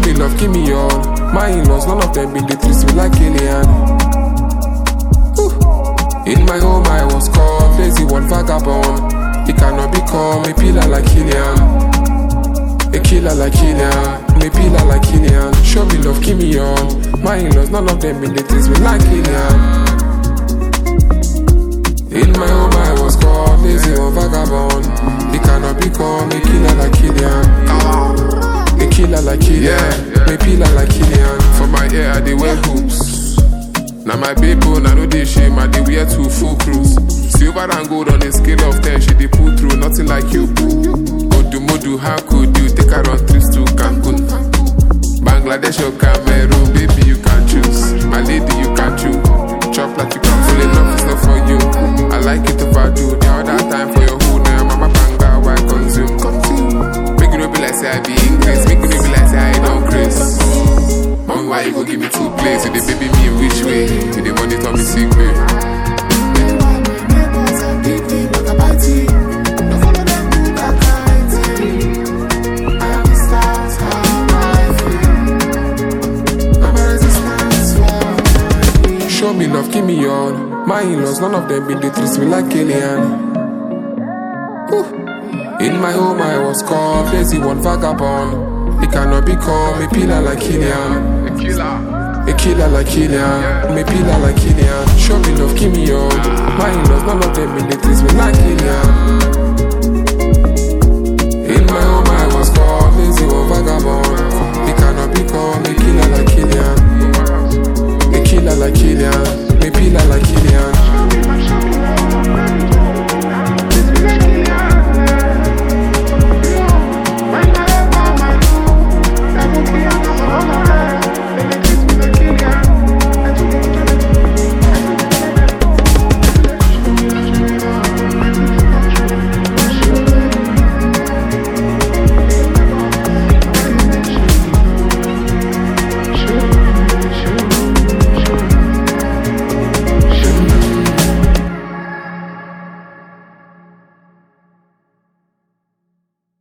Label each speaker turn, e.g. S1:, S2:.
S1: me love, give me all. My in-laws, none of them been the treat me like Killian. In my home I was called lazy one vagabond. He cannot be called a pillar like Killian. A killer like Killian, me pillar like Killian. Show me love, give me all. My in-laws, none of them been the treat me like Killian. In my home I was called lazy one vagabond. He cannot be called a killer like Killian. A killer like Killian, me pillar like Killian.
S2: For my ear I dey wear hoops. Now my people, I know they shame, I dey wear two full crews. Silver and gold on a scale of 10, she dey pull through, nothing like you. Modu, how could you take her on trips to Cancun? Bangladesh or Cameroon, baby you can choose. My lady you can choose. Chop like you can fall in love, it's not for you. I like it overdo, the other time for your hood, now mama banga, why consume? Make it no be like say I be English, make it no be like say I don't craze. Mom, why you go give me 2 plays? You dey baby me in which way? You dey monitor me secret.
S1: Show me love, give me all. My in-laws, none of them been the treat me like Killian. In my home I was called lazy one vagabond. He cannot be called a pillar like Killian. A killer like Killian, me pillar like Killian. Show me love, give me all. My in-laws, none of them been the treat me like Killian.